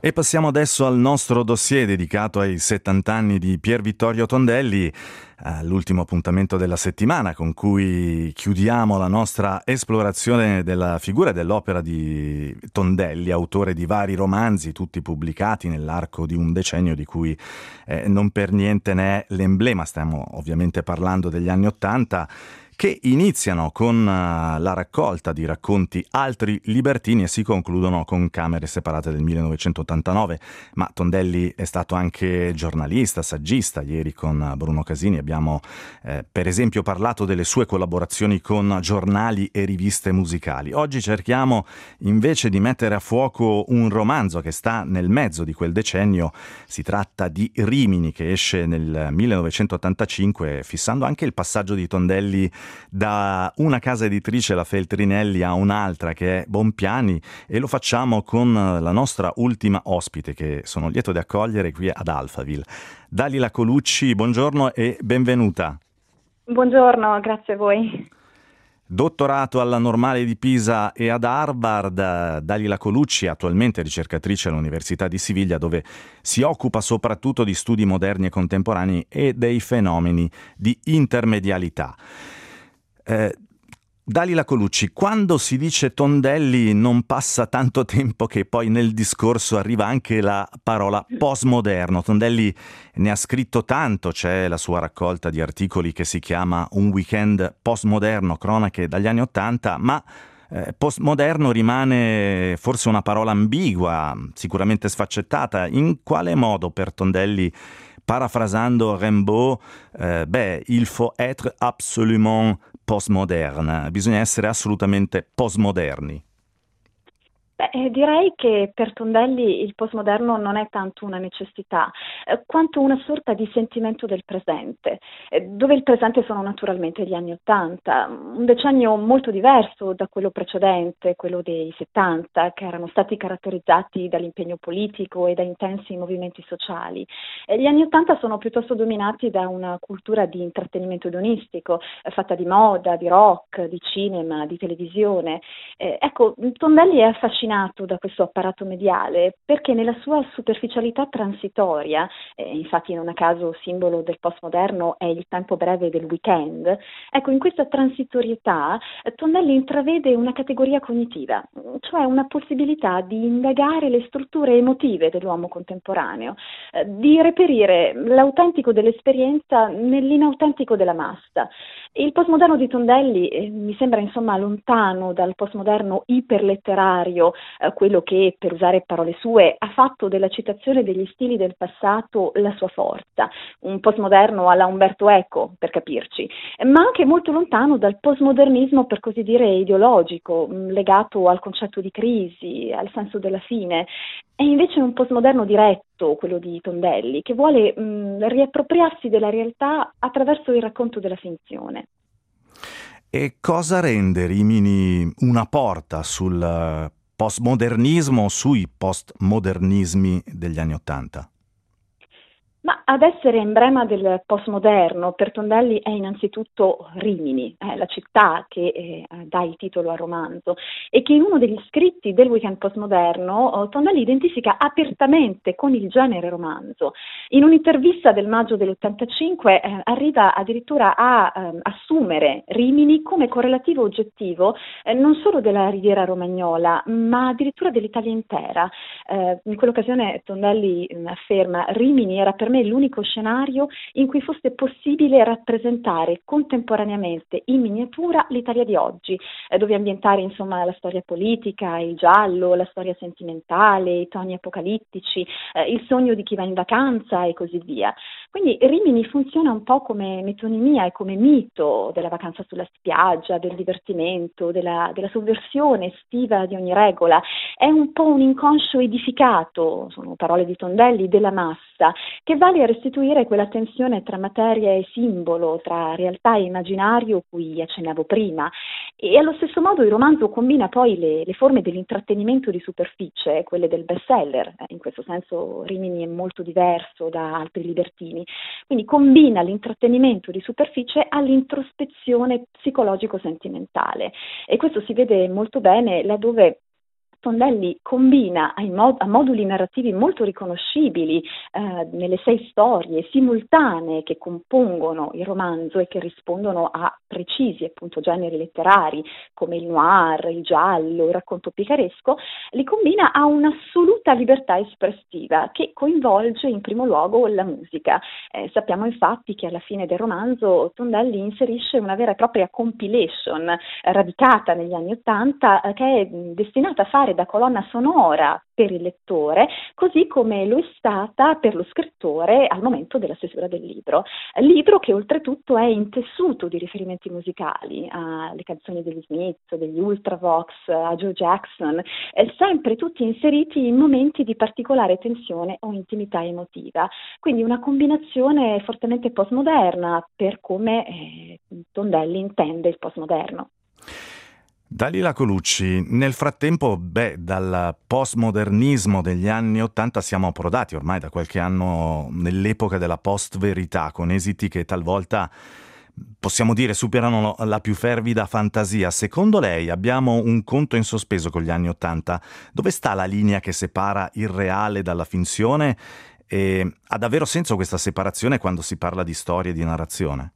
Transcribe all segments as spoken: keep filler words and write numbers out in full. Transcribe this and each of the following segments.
E passiamo adesso al nostro dossier dedicato ai settanta anni di Pier Vittorio Tondelli, all'ultimo appuntamento della settimana con cui chiudiamo la nostra esplorazione della figura e dell'opera di Tondelli, autore di vari romanzi, tutti pubblicati nell'arco di un decennio di cui eh, non per niente ne è l'emblema. Stiamo ovviamente parlando degli anni Ottanta, che iniziano con uh, la raccolta di racconti Altri libertini e si concludono con Camere separate del millenovecentottantanove. Ma Tondelli è stato anche giornalista, saggista. Ieri con Bruno Casini abbiamo eh, per esempio parlato delle sue collaborazioni con giornali e riviste musicali. Oggi cerchiamo invece di mettere a fuoco un romanzo che sta nel mezzo di quel decennio. Si tratta di Rimini, che esce nel millenovecentottantacinque, fissando anche il passaggio di Tondelli da una casa editrice, la Feltrinelli, a un'altra che è Bompiani, e lo facciamo con la nostra ultima ospite che sono lieto di accogliere qui ad Alphaville. Dalila Colucci, buongiorno e benvenuta. Buongiorno, grazie a voi. Dottorato alla Normale di Pisa e ad Harvard, Dalila Colucci, attualmente ricercatrice all'Università di Siviglia, dove si occupa soprattutto di studi moderni e contemporanei e dei fenomeni di intermedialità. Eh, Dalila Colucci, quando si dice Tondelli non passa tanto tempo che poi nel discorso arriva anche la parola postmoderno. Tondelli ne ha scritto tanto, c'è la sua raccolta di articoli che si chiama Un weekend postmoderno, cronache dagli anni Ottanta, ma eh, postmoderno rimane forse una parola ambigua, sicuramente sfaccettata. In quale modo per Tondelli, parafrasando Rimbaud, eh, beh, il faut être absolument postmoderne, bisogna essere assolutamente postmoderni? Beh, eh, direi che per Tondelli il postmoderno non è tanto una necessità, eh, quanto una sorta di sentimento del presente, eh, dove il presente sono naturalmente gli anni Ottanta, un decennio molto diverso da quello precedente, quello dei settanta, che erano stati caratterizzati dall'impegno politico e da intensi movimenti sociali. E gli anni Ottanta sono piuttosto dominati da una cultura di intrattenimento edonistico, eh, fatta di moda, di rock, di cinema, di televisione. Eh, ecco, Tondelli è affascinato da questo apparato mediale perché nella sua superficialità transitoria, eh, infatti non a caso simbolo del postmoderno è il tempo breve del weekend, ecco, in questa transitorietà eh, Tondelli intravede una categoria cognitiva, cioè una possibilità di indagare le strutture emotive dell'uomo contemporaneo, eh, di reperire l'autentico dell'esperienza nell'inautentico della massa. Il postmoderno di Tondelli eh, mi sembra insomma lontano dal postmoderno iperletterario, eh, quello che, per usare parole sue, ha fatto della citazione degli stili del passato la sua forza, un postmoderno alla Umberto Eco, per capirci, eh, ma anche molto lontano dal postmodernismo, per così dire, ideologico, mh, legato al concetto di crisi, al senso della fine. È invece un postmoderno diretto, quello di Tondelli, che vuole mh, riappropriarsi della realtà attraverso il racconto della finzione. E cosa rende Rimini una porta sul eh, postmodernismo o sui postmodernismi degli anni Ottanta? Ma ad essere emblema del postmoderno per Tondelli è innanzitutto Rimini, eh, la città che eh, dà il titolo al romanzo, e che in uno degli scritti del weekend postmoderno oh, Tondelli identifica apertamente con il genere romanzo. In un'intervista del maggio dell'ottantacinque eh, arriva addirittura a eh, assumere Rimini come correlativo oggettivo eh, non solo della Riviera Romagnola, ma addirittura dell'Italia intera. Eh, in quell'occasione Tondelli eh, afferma: Rimini era per me l'unico scenario in cui fosse possibile rappresentare contemporaneamente in miniatura l'Italia di oggi, eh, dove ambientare insomma la storia politica, il giallo, la storia sentimentale, i toni apocalittici, eh, il sogno di chi va in vacanza e così via. Quindi Rimini funziona un po' come metonimia e come mito della vacanza sulla spiaggia, del divertimento, della, della sovversione estiva di ogni regola. È un po' un inconscio edificato, sono parole di Tondelli, della massa, che vale a restituire quella tensione tra materia e simbolo, tra realtà e immaginario cui accennavo prima. E allo stesso modo il romanzo combina poi le, le forme dell'intrattenimento di superficie, quelle del bestseller. Eh, in questo senso Rimini è molto diverso da altri libertini. Quindi combina l'intrattenimento di superficie all'introspezione psicologico-sentimentale. E questo si vede molto bene laddove Tondelli combina ai mod- a moduli narrativi molto riconoscibili eh, nelle sei storie simultanee che compongono il romanzo e che rispondono a precisi appunto generi letterari come il noir, il giallo, il racconto picaresco, li combina a un'assoluta libertà espressiva che coinvolge in primo luogo la musica. Eh, sappiamo infatti che alla fine del romanzo Tondelli inserisce una vera e propria compilation eh, radicata negli anni Ottanta eh, che è destinata a fare da colonna sonora per il lettore, così come lo è stata per lo scrittore al momento della stesura del libro. Libro che oltretutto è intessuto di riferimenti musicali alle canzoni degli Smith, degli Ultravox, a Joe Jackson, eh, sempre tutti inseriti in momenti di particolare tensione o intimità emotiva. Quindi una combinazione fortemente postmoderna per come eh, Tondelli intende il postmoderno. Dalila Colucci, nel frattempo, beh, dal postmodernismo degli anni Ottanta siamo approdati ormai da qualche anno nell'epoca della post-verità, con esiti che talvolta, possiamo dire, superano la più fervida fantasia. Secondo lei abbiamo un conto in sospeso con gli anni Ottanta? Dove sta la linea che separa il reale dalla finzione? E ha davvero senso questa separazione quando si parla di storia e di narrazione?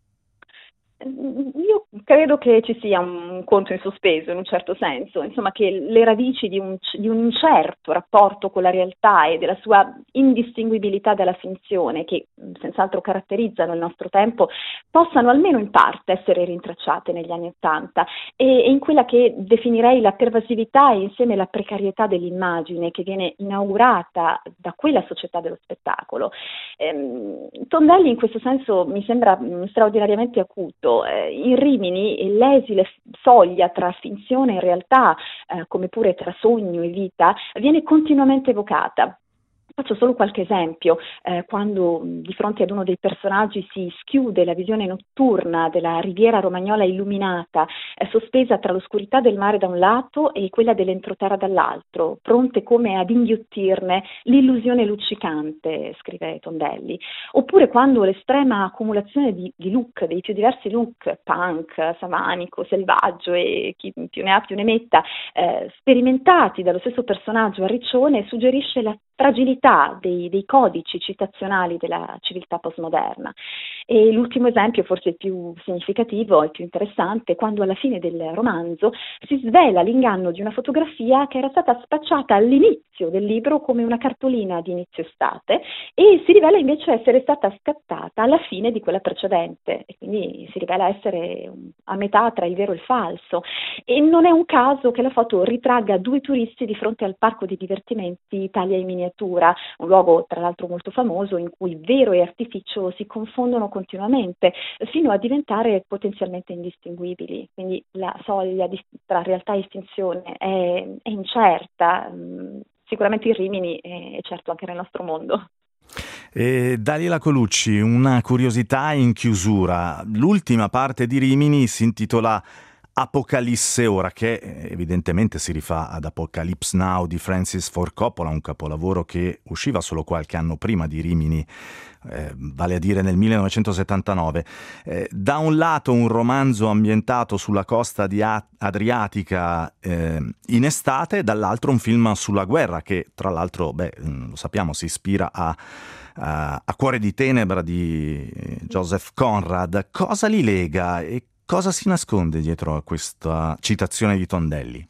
Io credo che ci sia un conto in sospeso in un certo senso, insomma che le radici di un, di un incerto rapporto con la realtà e della sua indistinguibilità dalla finzione, che senz'altro caratterizzano il nostro tempo, possano almeno in parte essere rintracciate negli anni Ottanta e, e in quella che definirei la pervasività e insieme la precarietà dell'immagine che viene inaugurata da quella società dello spettacolo. Ehm, Tondelli in questo senso mi sembra straordinariamente acuto. In Rimini l'esile soglia tra finzione e realtà, eh, come pure tra sogno e vita, viene continuamente evocata. Faccio solo qualche esempio, eh, quando di fronte ad uno dei personaggi si schiude la visione notturna della riviera romagnola illuminata, eh, sospesa tra l'oscurità del mare da un lato e quella dell'entroterra dall'altro, pronte come ad inghiottirne l'illusione luccicante, scrive Tondelli. Oppure quando l'estrema accumulazione di, di look, dei più diversi look, punk, savanico, selvaggio e chi più ne ha più ne metta, eh, sperimentati dallo stesso personaggio a Riccione, suggerisce la fragilità dei, dei codici citazionali della civiltà postmoderna. E l'ultimo esempio, forse il più significativo e più interessante, quando alla fine del romanzo si svela l'inganno di una fotografia che era stata spacciata all'inizio del libro come una cartolina di inizio estate e si rivela invece essere stata scattata alla fine di quella precedente e quindi si rivela essere a metà tra il vero e il falso. E non è un caso che la foto ritragga due turisti di fronte al parco di divertimenti Italia in miniatura, un luogo tra l'altro molto famoso in cui vero e artificio si confondono continuamente fino a diventare potenzialmente indistinguibili. Quindi la soglia di, tra realtà e finzione è, è incerta, mh, sicuramente in Rimini e certo anche nel nostro mondo. E Dalila Colucci, una curiosità in chiusura. L'ultima parte di Rimini si intitola Apocalisse ora, che evidentemente si rifà ad Apocalypse Now di Francis Ford Coppola, un capolavoro che usciva solo qualche anno prima di Rimini, eh, vale a dire nel millenovecentosettantanove. Eh, da un lato un romanzo ambientato sulla costa di A- Adriatica eh, in estate, dall'altro un film sulla guerra che tra l'altro, beh, lo sappiamo, si ispira a a, a Cuore di Tenebra di Joseph Conrad. Cosa li lega e cosa si nasconde dietro a questa citazione di Tondelli?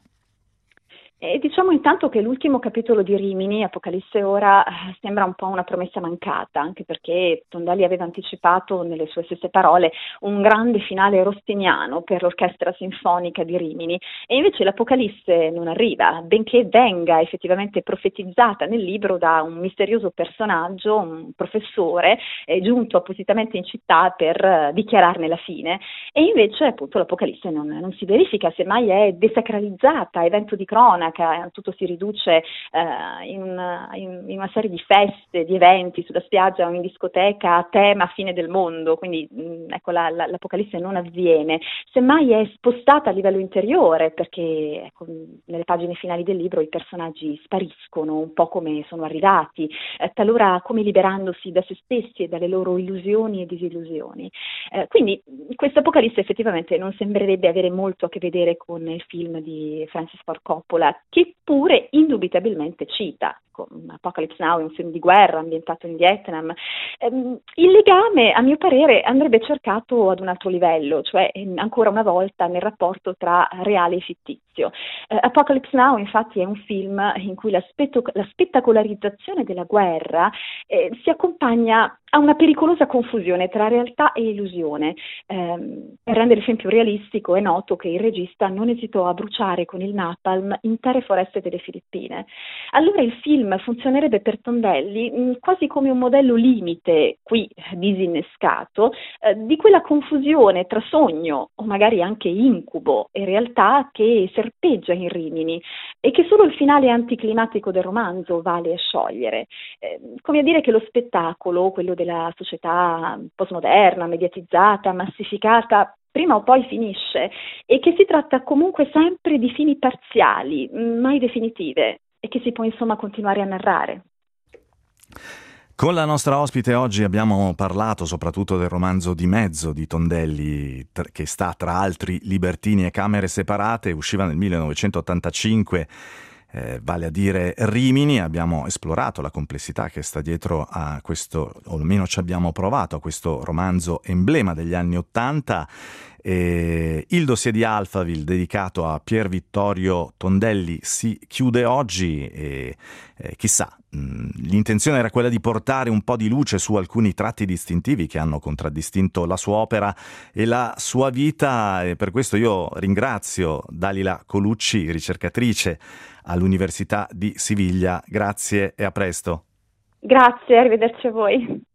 E diciamo intanto che l'ultimo capitolo di Rimini, Apocalisse ora, sembra un po' una promessa mancata, anche perché Tondelli aveva anticipato nelle sue stesse parole un grande finale rostiniano per l'orchestra sinfonica di Rimini e invece l'Apocalisse non arriva, benché venga effettivamente profetizzata nel libro da un misterioso personaggio, un professore, eh, giunto appositamente in città per uh, dichiararne la fine e invece appunto l'Apocalisse non, non si verifica, semmai è desacralizzata, evento di cronaca, tutto si riduce eh, in, una, in, in una serie di feste, di eventi sulla spiaggia o in discoteca a tema fine del mondo, quindi mh, ecco la, la, l'Apocalisse non avviene, semmai è spostata a livello interiore perché ecco, nelle pagine finali del libro i personaggi spariscono un po' come sono arrivati, eh, talora come liberandosi da se stessi e dalle loro illusioni e disillusioni. Eh, quindi questo Apocalisse effettivamente non sembrerebbe avere molto a che vedere con il film di Francis Ford Coppola, che pure indubitabilmente cita. Apocalypse Now è un film di guerra ambientato in Vietnam. Ehm, il legame, a mio parere, andrebbe cercato ad un altro livello, cioè ehm, ancora una volta nel rapporto tra reale e fittizio. Eh, Apocalypse Now, infatti, è un film in cui la, spetto- la spettacolarizzazione della guerra eh, si accompagna a una pericolosa confusione tra realtà e illusione. Eh, per rendere il film più realistico è noto che il regista non esitò a bruciare con il napalm intere foreste delle Filippine. Allora il film funzionerebbe per Tondelli mh, quasi come un modello limite, qui disinnescato, eh, di quella confusione tra sogno o magari anche incubo e realtà che serpeggia in Rimini e che solo il finale anticlimatico del romanzo vale a sciogliere. Eh, come a dire che lo spettacolo, quello della società postmoderna, mediatizzata, massificata, prima o poi finisce e che si tratta comunque sempre di fini parziali, mai definitive, e che si può insomma continuare a narrare. Con la nostra ospite oggi abbiamo parlato soprattutto del romanzo Di mezzo di Tondelli, che sta tra altri Libertini e Camere separate, usciva nel millenovecentottantacinque, eh, vale a dire Rimini. Abbiamo esplorato la complessità che sta dietro a questo, o almeno ci abbiamo provato, a questo romanzo emblema degli anni Ottanta. E il dossier di Alphaville dedicato a Pier Vittorio Tondelli si chiude oggi e eh, chissà, mh, l'intenzione era quella di portare un po' di luce su alcuni tratti distintivi che hanno contraddistinto la sua opera e la sua vita, e per questo io ringrazio Dalila Colucci, ricercatrice all'Università di Siviglia. Grazie e a presto. Grazie, arrivederci a voi.